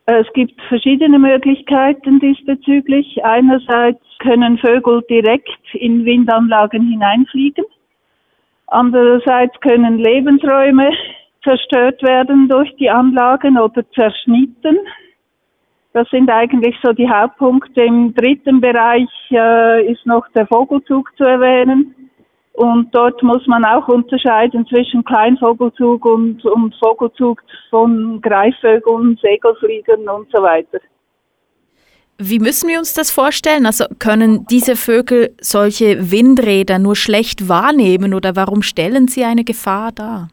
Es gibt verschiedene Möglichkeiten diesbezüglich. Einerseits können Vögel direkt in Windanlagen hineinfliegen. Andererseits können Lebensräume zerstört werden durch die Anlagen oder zerschnitten. Das sind eigentlich so die Hauptpunkte. Im dritten Bereich ist noch der Vogelzug zu erwähnen. Und dort muss man auch unterscheiden zwischen Kleinvogelzug und Vogelzug von Greifvögeln, Segelfliegern und so weiter. Wie müssen wir uns das vorstellen? Also können diese Vögel solche Windräder nur schlecht wahrnehmen oder warum stellen sie eine Gefahr dar?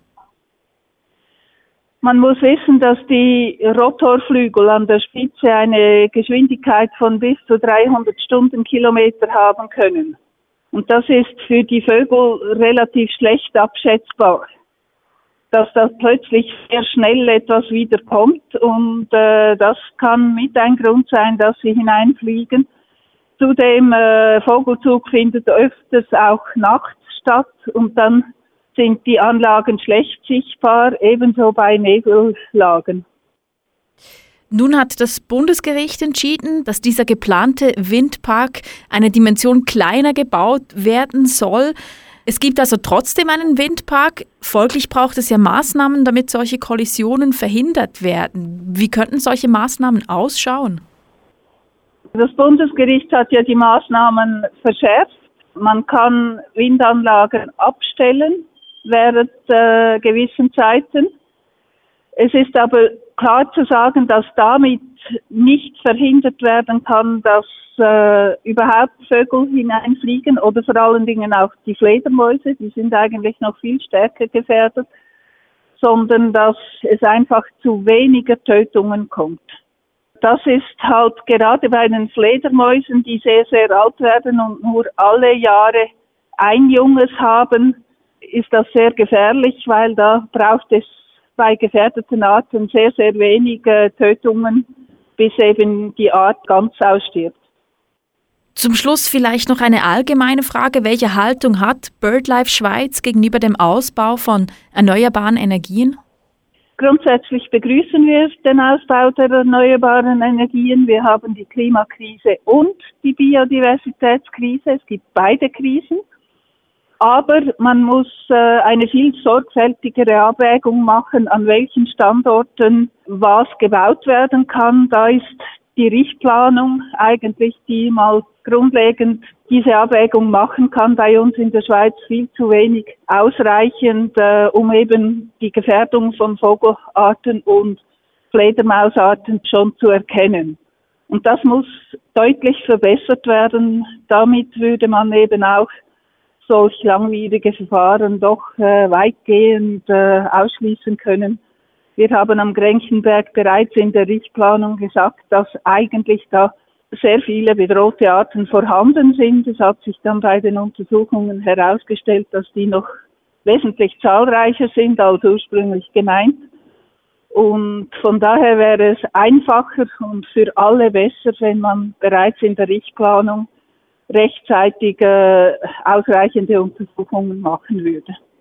Man muss wissen, dass die Rotorflügel an der Spitze eine Geschwindigkeit von bis zu 300 Stundenkilometer haben können. Und das ist für die Vögel relativ schlecht abschätzbar, dass da plötzlich sehr schnell etwas wiederkommt und das kann mit ein Grund sein, dass sie hineinfliegen. Zudem, Vogelzug findet öfters auch nachts statt und dann sind die Anlagen schlecht sichtbar, ebenso bei Nebellagen. Nun hat das Bundesgericht entschieden, dass dieser geplante Windpark eine Dimension kleiner gebaut werden soll. Es gibt also trotzdem einen Windpark. Folglich braucht es ja Maßnahmen, damit solche Kollisionen verhindert werden. Wie könnten solche Maßnahmen ausschauen? Das Bundesgericht hat ja die Maßnahmen verschärft. Man kann Windanlagen abstellen während gewissen Zeiten. Es ist aber klar zu sagen, dass damit nicht verhindert werden kann, dass überhaupt Vögel hineinfliegen oder vor allen Dingen auch die Fledermäuse, die sind eigentlich noch viel stärker gefährdet, sondern dass es einfach zu weniger Tötungen kommt. Das ist halt gerade bei den Fledermäusen, die sehr, sehr alt werden und nur alle Jahre ein Junges haben, ist das sehr gefährlich, weil da braucht es bei gefährdeten Arten sehr, sehr wenig Tötungen, bis eben die Art ganz ausstirbt. Zum Schluss vielleicht noch eine allgemeine Frage. Welche Haltung hat BirdLife Schweiz gegenüber dem Ausbau von erneuerbaren Energien? Grundsätzlich begrüßen wir den Ausbau der erneuerbaren Energien. Wir haben die Klimakrise und die Biodiversitätskrise. Es gibt beide Krisen. Aber man muss eine viel sorgfältigere Abwägung machen, an welchen Standorten was gebaut werden kann. Da ist die Richtplanung eigentlich, die mal grundlegend diese Abwägung machen kann, bei uns in der Schweiz viel zu wenig ausreichend, um eben die Gefährdung von Vogelarten und Fledermausarten schon zu erkennen. Und das muss deutlich verbessert werden. Damit würde man eben auch solch langwierige Verfahren doch weitgehend ausschließen können. Wir haben am Gränchenberg bereits in der Richtplanung gesagt, dass eigentlich da sehr viele bedrohte Arten vorhanden sind. Es hat sich dann bei den Untersuchungen herausgestellt, dass die noch wesentlich zahlreicher sind als ursprünglich gemeint. Und von daher wäre es einfacher und für alle besser, wenn man bereits in der Richtplanung rechtzeitig ausreichende Untersuchungen machen würde.